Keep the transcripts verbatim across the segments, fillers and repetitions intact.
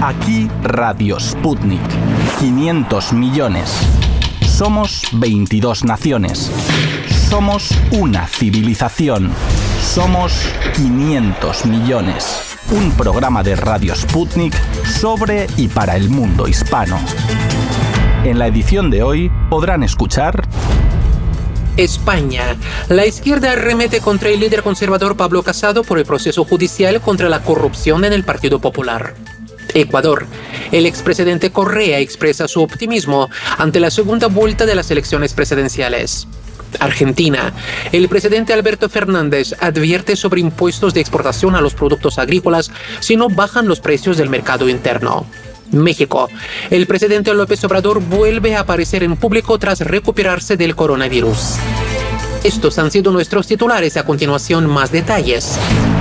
Aquí Radio Sputnik. quinientos millones. Somos veintidós naciones. Somos una civilización. Somos quinientos millones. Un programa de Radio Sputnik sobre y para el mundo hispano. En la edición de hoy podrán escuchar... España. La izquierda arremete contra el líder conservador Pablo Casado por el proceso judicial contra la corrupción en el Partido Popular. Ecuador. El expresidente Correa expresa su optimismo ante la segunda vuelta de las elecciones presidenciales. Argentina. El presidente Alberto Fernández advierte sobre impuestos de exportación a los productos agrícolas si no bajan los precios del mercado interno. México. El presidente López Obrador vuelve a aparecer en público tras recuperarse del coronavirus. Estos han sido nuestros titulares. A continuación, más detalles.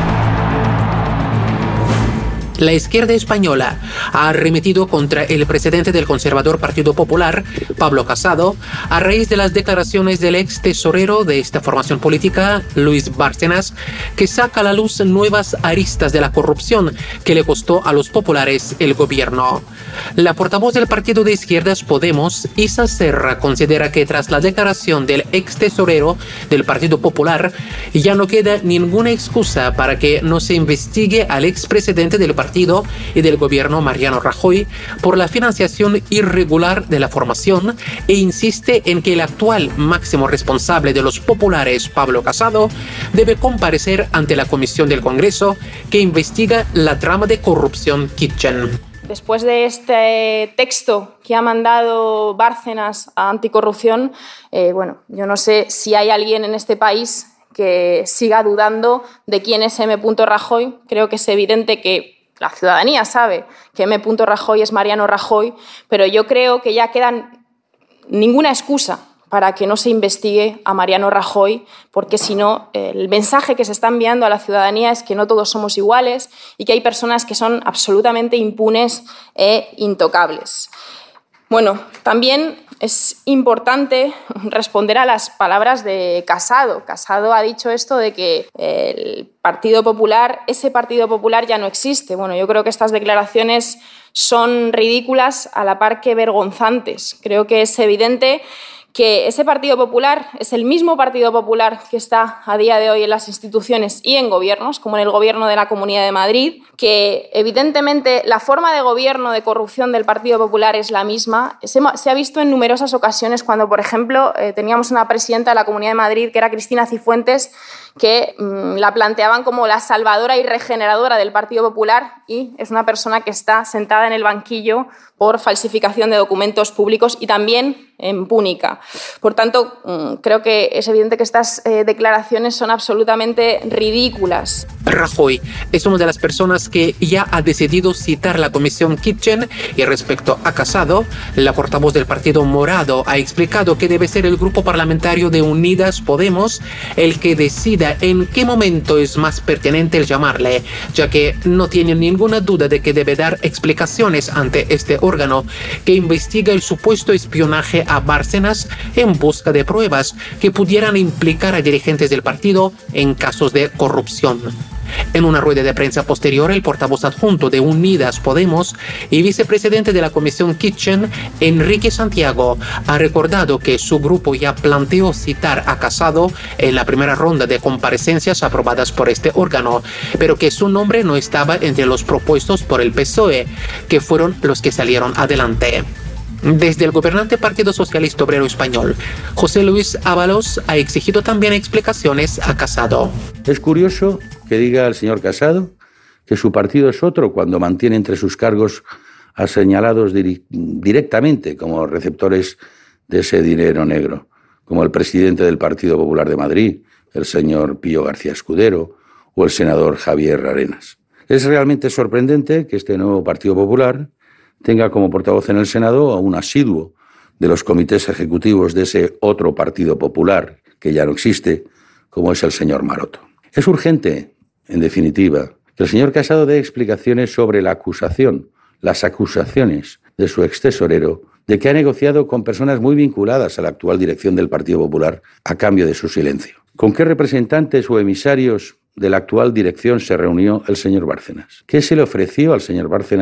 La izquierda española ha arremetido contra el presidente del conservador Partido Popular, Pablo Casado, a raíz de las declaraciones del ex tesorero de esta formación política, Luis Bárcenas, que saca a la luz nuevas aristas de la corrupción que le costó a los populares el gobierno. La portavoz del partido de izquierdas Podemos, Isa Serra, considera que tras la declaración del ex tesorero del Partido Popular, ya no queda ninguna excusa para que no se investigue al expresidente del partido y del gobierno Mariano Rajoy por la financiación irregular de la formación e insiste en que el actual máximo responsable de los populares, Pablo Casado, debe comparecer ante la comisión del Congreso que investiga la trama de corrupción Kitchen. Después de este texto que ha mandado Bárcenas a Anticorrupción, eh, bueno, yo no sé si hay alguien en este país que siga dudando de quién es M. Rajoy. Creo que es evidente que la ciudadanía sabe que M. Rajoy es Mariano Rajoy, pero yo creo que ya queda ninguna excusa para que no se investigue a Mariano Rajoy, porque si no, el mensaje que se está enviando a la ciudadanía es que no todos somos iguales y que hay personas que son absolutamente impunes e intocables. Bueno, también es importante responder a las palabras de Casado. Casado ha dicho esto de que el Partido Popular, ese Partido Popular ya no existe. Bueno, yo creo que estas declaraciones son ridículas a la par que vergonzantes. Creo que es evidente que ese Partido Popular es el mismo Partido Popular que está a día de hoy en las instituciones y en gobiernos, como en el gobierno de la Comunidad de Madrid, que evidentemente la forma de gobierno de corrupción del Partido Popular es la misma. Se, se ha visto en numerosas ocasiones cuando, por ejemplo, eh, teníamos una presidenta de la Comunidad de Madrid, que era Cristina Cifuentes, que mmm, la planteaban como la salvadora y regeneradora del Partido Popular, y es una persona que está sentada en el banquillo por falsificación de documentos públicos y también en púnica. Por tanto, mmm, creo que es evidente que estas eh, declaraciones son absolutamente ridículas. Rajoy es una de las personas que ya ha decidido citar la comisión Kitchen, y respecto a Casado, la portavoz del Partido Morado ha explicado que debe ser el grupo parlamentario de Unidas Podemos el que decida en qué momento es más pertinente el llamarle, ya que no tiene ninguna duda de que debe dar explicaciones ante este órgano que investiga el supuesto espionaje a Bárcenas en busca de pruebas que pudieran implicar a dirigentes del partido en casos de corrupción. En una rueda de prensa posterior, el portavoz adjunto de Unidas Podemos y vicepresidente de la comisión Kitchen, Enrique Santiago, ha recordado que su grupo ya planteó citar a Casado en la primera ronda de comparecencias aprobadas por este órgano, pero que su nombre no estaba entre los propuestos por el P S O E, que fueron los que salieron adelante. Desde el gobernante Partido Socialista Obrero Español, José Luis Ábalos ha exigido también explicaciones a Casado. Es curioso que diga el señor Casado que su partido es otro cuando mantiene entre sus cargos a señalados dir- directamente como receptores de ese dinero negro, como el presidente del Partido Popular de Madrid, el señor Pío García Escudero, o el senador Javier Arenas. Es realmente sorprendente que este nuevo Partido Popular tenga como portavoz en el Senado a un asiduo de los comités ejecutivos de ese otro Partido Popular, que ya no existe, como es el señor Maroto. Es urgente, en definitiva, que el señor Casado dé explicaciones sobre la acusación, las acusaciones de su extesorero de que ha negociado con personas muy vinculadas a la actual dirección del Partido Popular a cambio de su silencio. ¿Con qué representantes o emisarios de la actual dirección se reunió el señor Bárcenas? ¿Qué se le ofreció al señor Bárcenas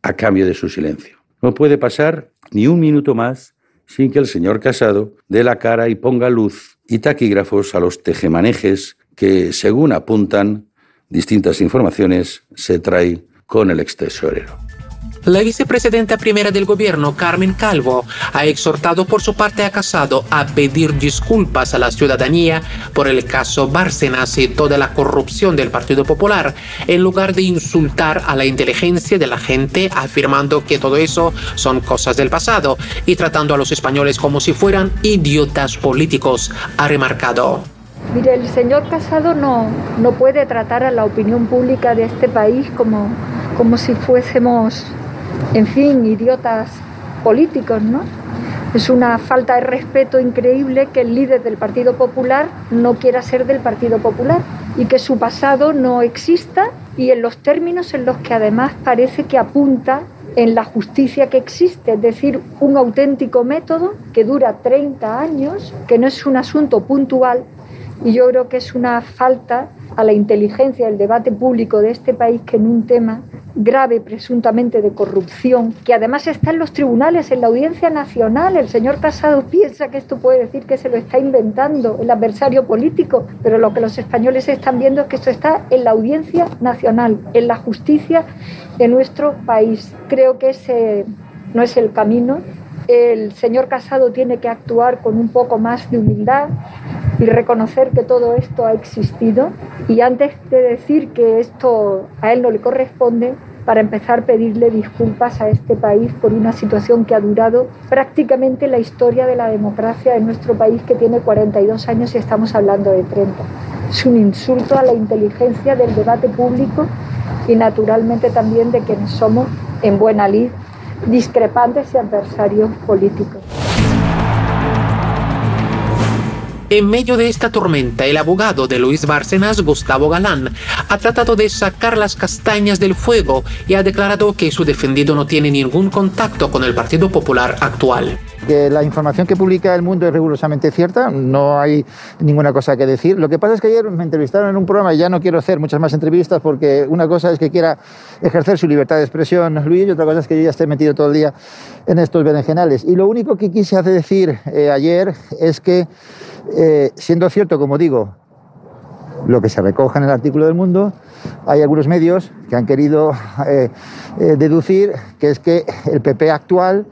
a cambio de su silencio. No puede pasar ni un minuto más sin que el señor Casado dé la cara y ponga luz y taquígrafos a los tejemanejes que, según apuntan distintas informaciones, se trae con el extesorero. La vicepresidenta primera del gobierno, Carmen Calvo, ha exhortado por su parte a Casado a pedir disculpas a la ciudadanía por el caso Bárcenas y toda la corrupción del Partido Popular, en lugar de insultar a la inteligencia de la gente, afirmando que todo eso son cosas del pasado y tratando a los españoles como si fueran idiotas políticos, ha remarcado. Mire, el señor Casado no, no puede tratar a la opinión pública de este país como, como si fuésemos, en fin, idiotas políticos, ¿no? Es una falta de respeto increíble que el líder del Partido Popular no quiera ser del Partido Popular y que su pasado no exista y en los términos en los que además parece que apunta en la justicia que existe, es decir, un auténtico método que dura treinta años, que no es un asunto puntual. Y yo creo que es una falta a la inteligencia del debate público de este país que en un tema grave presuntamente de corrupción, que además está en los tribunales, en la Audiencia Nacional, el señor Casado piensa que esto puede decir que se lo está inventando el adversario político, pero lo que los españoles están viendo es que esto está en la Audiencia Nacional, en la justicia de nuestro país. Creo que ese no es el camino. El señor Casado tiene que actuar con un poco más de humildad y reconocer que todo esto ha existido. Y antes de decir que esto a él no le corresponde, para empezar, pedirle disculpas a este país por una situación que ha durado prácticamente la historia de la democracia en nuestro país, que tiene cuarenta y dos años y estamos hablando de treinta. Es un insulto a la inteligencia del debate público y naturalmente también de quienes somos, en buena lid, discrepantes y adversarios políticos. En medio de esta tormenta, el abogado de Luis Bárcenas, Gustavo Galán, ha tratado de sacar las castañas del fuego y ha declarado que su defendido no tiene ningún contacto con el Partido Popular actual. Que la información que publica El Mundo es rigurosamente cierta, no hay ninguna cosa que decir. Lo que pasa es que ayer me entrevistaron en un programa y ya no quiero hacer muchas más entrevistas porque una cosa es que quiera ejercer su libertad de expresión, Luis, y otra cosa es que yo ya esté metido todo el día en estos berenjenales. Y lo único que quise hacer decir eh, ayer es que, eh, siendo cierto, como digo, lo que se recoge en el artículo del Mundo, hay algunos medios que han querido eh, eh, deducir que es que el P P actual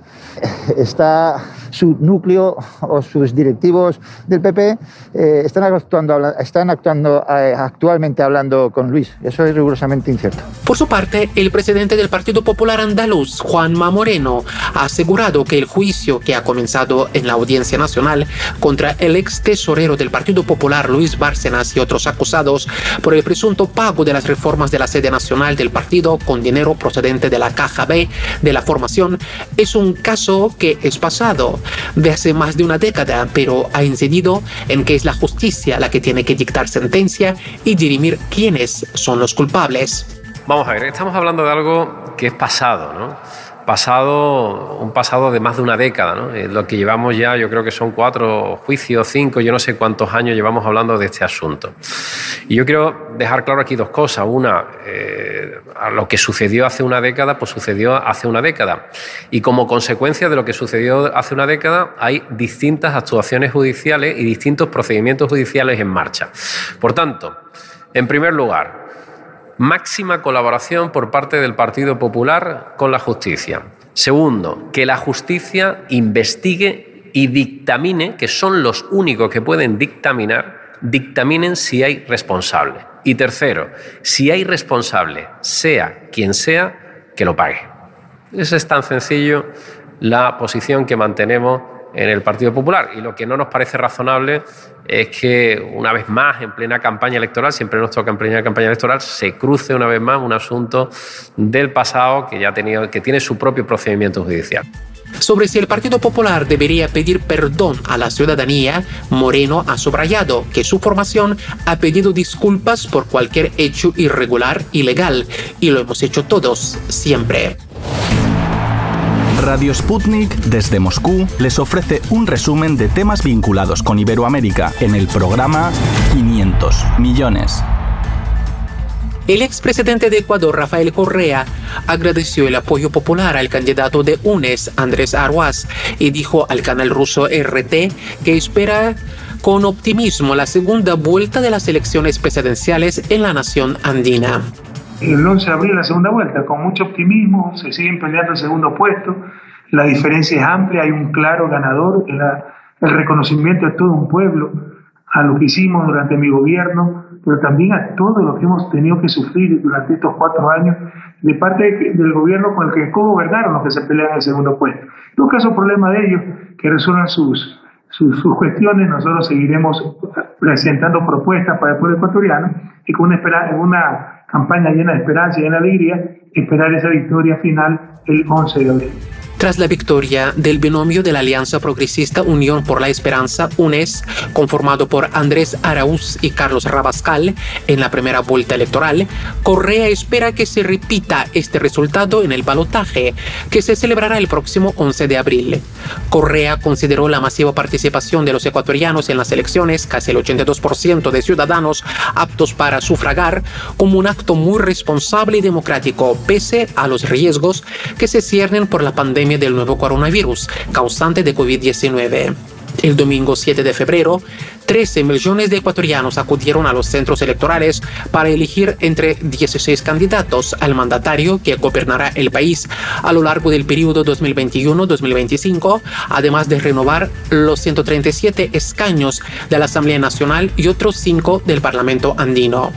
está, su núcleo o sus directivos del P P eh, están actuando, están actuando eh, actualmente hablando con Luis. Eso es rigurosamente incierto. Por su parte, el presidente del Partido Popular andaluz, Juanma Moreno, ha asegurado que el juicio que ha comenzado en la Audiencia Nacional contra el ex tesorero del Partido Popular, Luis Bárcenas, y otros acusados por el presunto pago de las reformas de la sede nacional del partido con dinero procedente de la Caja B de la formación, es un caso que es pasado de hace más de una década, pero ha incidido en que es la justicia la que tiene que dictar sentencia y dirimir quiénes son los culpables. Vamos a ver, estamos hablando de algo que es pasado, ¿no? Pasado, un pasado de más de una década, ¿no? Lo que llevamos ya, yo creo que son cuatro juicios, cinco, yo no sé cuántos años llevamos hablando de este asunto. Y yo quiero dejar claro aquí dos cosas. Una, eh, a lo que sucedió hace una década, pues sucedió hace una década. Y como consecuencia de lo que sucedió hace una década, hay distintas actuaciones judiciales y distintos procedimientos judiciales en marcha. Por tanto, en primer lugar, máxima colaboración por parte del Partido Popular con la justicia. Segundo, que la justicia investigue y dictamine, que son los únicos que pueden dictaminar, dictaminen si hay responsable. Y tercero, si hay responsable, sea quien sea, que lo pague. Esa es tan sencillo la posición que mantenemos en el Partido Popular. Y lo que no nos parece razonable es que una vez más, en plena campaña electoral, siempre nos toca en plena campaña electoral, se cruce una vez más un asunto del pasado que ya ha tenido, que tiene su propio procedimiento judicial. Sobre si el Partido Popular debería pedir perdón a la ciudadanía, Moreno ha subrayado que su formación ha pedido disculpas por cualquier hecho irregular, ilegal, y lo hemos hecho todos, siempre. Radio Sputnik desde Moscú les ofrece un resumen de temas vinculados con Iberoamérica en el programa quinientos millones. El expresidente de Ecuador, Rafael Correa, agradeció el apoyo popular al candidato de U N E S, Andrés Arauz, y dijo al canal ruso R T que espera con optimismo la segunda vuelta de las elecciones presidenciales en la nación andina. El once de abril la segunda vuelta, con mucho optimismo, se siguen peleando el segundo puesto, la diferencia es amplia, hay un claro ganador, la, el reconocimiento de todo un pueblo a lo que hicimos durante mi gobierno, pero también a todo lo que hemos tenido que sufrir durante estos cuatro años de parte de, del gobierno con el que co-gobernaron los que se pelean en el segundo puesto. En todo caso, problema de ellos, que resuelvan sus, sus, sus cuestiones, nosotros seguiremos presentando propuestas para el pueblo ecuatoriano y con una, espera, una campaña llena de esperanza y llena de alegría, esperar esa victoria final el once de abril. Tras la victoria del binomio de la Alianza Progresista Unión por la Esperanza, U N E S, conformado por Andrés Arauz y Carlos Rabascal en la primera vuelta electoral, Correa espera que se repita este resultado en el balotaje, que se celebrará el próximo once de abril. Correa consideró la masiva participación de los ecuatorianos en las elecciones, casi el ochenta y dos por ciento de ciudadanos aptos para sufragar, como un acto muy responsable y democrático, pese a los riesgos que se ciernen por la pandemia del nuevo coronavirus, causante de COVID diecinueve. El domingo siete de febrero, trece millones de ecuatorianos acudieron a los centros electorales para elegir entre dieciséis candidatos al mandatario que gobernará el país a lo largo del periodo dos mil veintiuno a dos mil veinticinco, además de renovar los ciento treinta y siete escaños de la Asamblea Nacional y otros cinco del Parlamento andino.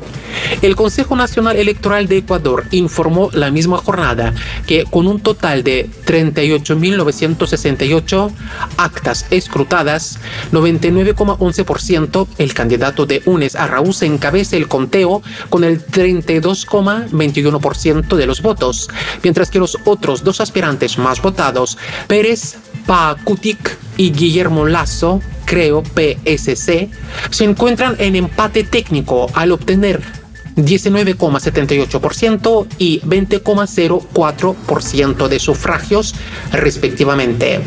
El Consejo Nacional Electoral de Ecuador informó la misma jornada que con un total de treinta y ocho mil novecientos sesenta y ocho actas escrutadas, noventa y nueve coma once por ciento, el candidato de U N E S, Arauz, encabeza el conteo con el treinta y dos coma veintiuno por ciento de los votos, mientras que los otros dos aspirantes más votados, Pérez Pacutic y Guillermo Lasso, Creo P S C, se encuentran en empate técnico al obtener diecinueve coma setenta y ocho por ciento y veinte coma cero cuatro por ciento de sufragios respectivamente.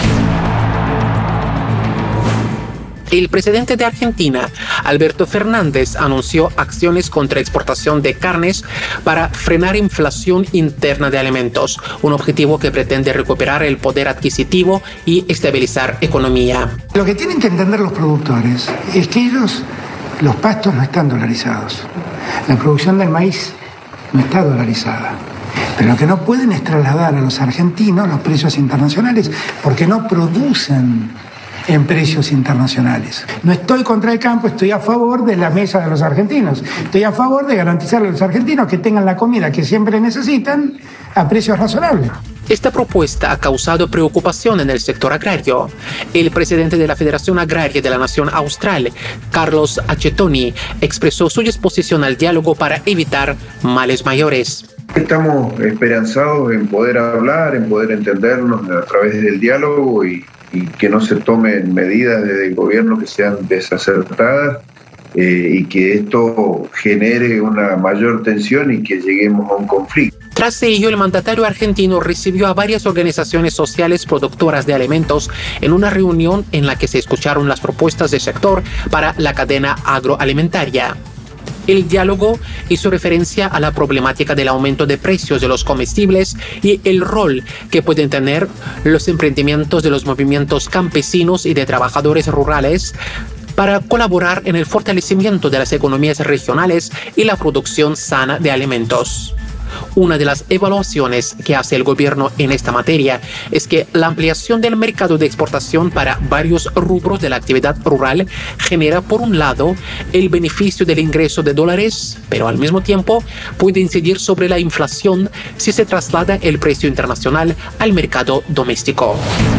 El presidente de Argentina, Alberto Fernández, anunció acciones contra exportación de carnes para frenar inflación interna de alimentos, un objetivo que pretende recuperar el poder adquisitivo y estabilizar economía. Lo que tienen que entender los productores es que ellos, los pastos no están dolarizados, la producción del maíz no está dolarizada. Pero lo que no pueden es trasladar a los argentinos los precios internacionales, porque no producen en precios internacionales. No estoy contra el campo, estoy a favor de la mesa de los argentinos. Estoy a favor de garantizarle a los argentinos que tengan la comida que siempre necesitan a precios razonables. Esta propuesta ha causado preocupación en el sector agrario. El presidente de la Federación Agraria de la Nación Austral, Carlos Acetoni, expresó su disposición al diálogo para evitar males mayores. Estamos esperanzados en poder hablar, en poder entendernos a través del diálogo y y que no se tomen medidas desde el gobierno que sean desacertadas eh, y que esto genere una mayor tensión y que lleguemos a un conflicto. Tras ello, el mandatario argentino recibió a varias organizaciones sociales productoras de alimentos en una reunión en la que se escucharon las propuestas del sector para la cadena agroalimentaria. El diálogo hizo referencia a la problemática del aumento de precios de los comestibles y el rol que pueden tener los emprendimientos de los movimientos campesinos y de trabajadores rurales para colaborar en el fortalecimiento de las economías regionales y la producción sana de alimentos. Una de las evaluaciones que hace el gobierno en esta materia es que la ampliación del mercado de exportación para varios rubros de la actividad rural genera, por un lado, el beneficio del ingreso de dólares, pero al mismo tiempo puede incidir sobre la inflación si se traslada el precio internacional al mercado doméstico.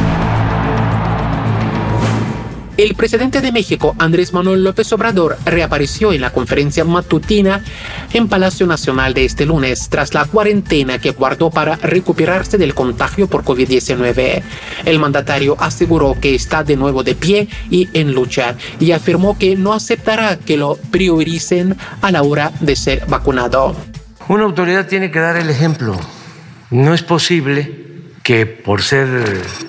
El presidente de México, Andrés Manuel López Obrador, reapareció en la conferencia matutina en Palacio Nacional de este lunes, tras la cuarentena que guardó para recuperarse del contagio por COVID diecinueve. El mandatario aseguró que está de nuevo de pie y en lucha, y afirmó que no aceptará que lo prioricen a la hora de ser vacunado. Una autoridad tiene que dar el ejemplo. No es posible que por ser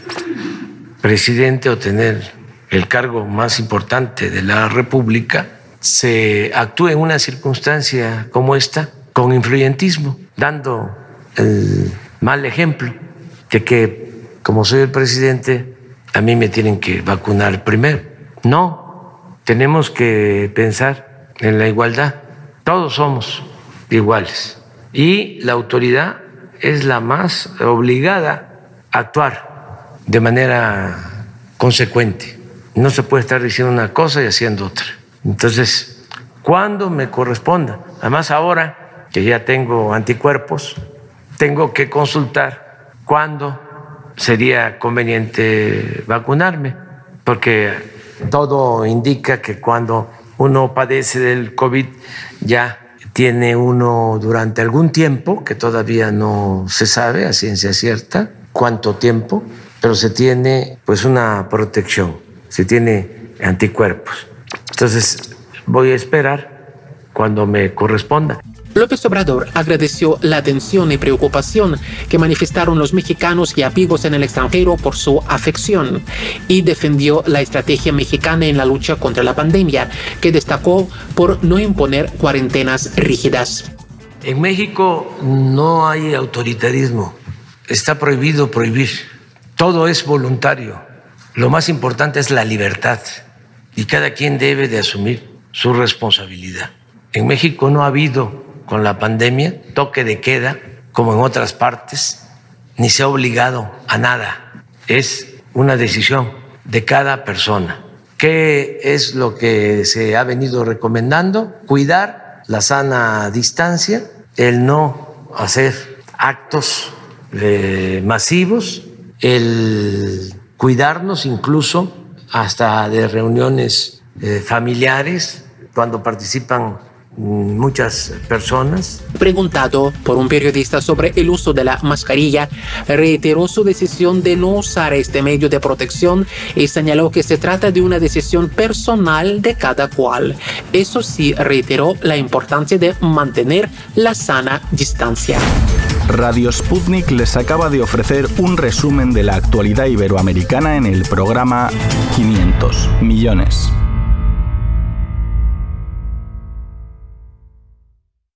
presidente o tener el cargo más importante de la República se actúe en una circunstancia como esta con influyentismo, dando el mal ejemplo de que, como soy el presidente, a mí me tienen que vacunar primero. No, tenemos que pensar en la igualdad. Todos somos iguales y la autoridad es la más obligada a actuar de manera consecuente. No se puede estar diciendo una cosa y haciendo otra. Entonces, cuando me corresponda, además ahora que ya tengo anticuerpos, tengo que consultar cuándo sería conveniente vacunarme, porque todo indica que cuando uno padece del COVID ya tiene uno durante algún tiempo, que todavía no se sabe a ciencia cierta cuánto tiempo, pero se tiene pues una protección, se tiene anticuerpos. Entonces voy a esperar cuando me corresponda. López Obrador agradeció la atención y preocupación que manifestaron los mexicanos y amigos en el extranjero por su afección y defendió la estrategia mexicana en la lucha contra la pandemia, que destacó por no imponer cuarentenas rígidas. En México no hay autoritarismo, está prohibido prohibir, todo es voluntario. Lo más importante es la libertad y cada quien debe de asumir su responsabilidad. En México no ha habido con la pandemia toque de queda como en otras partes, ni se ha obligado a nada. Es una decisión de cada persona. ¿Qué es lo que se ha venido recomendando? Cuidar la sana distancia, el no hacer actos eh, masivos, el cuidarnos incluso hasta de reuniones eh, familiares cuando participan muchas personas. Preguntado por un periodista sobre el uso de la mascarilla, reiteró su decisión de no usar este medio de protección y señaló que se trata de una decisión personal de cada cual. Eso sí, reiteró la importancia de mantener la sana distancia. Radio Sputnik les acaba de ofrecer un resumen de la actualidad iberoamericana en el programa quinientos millones.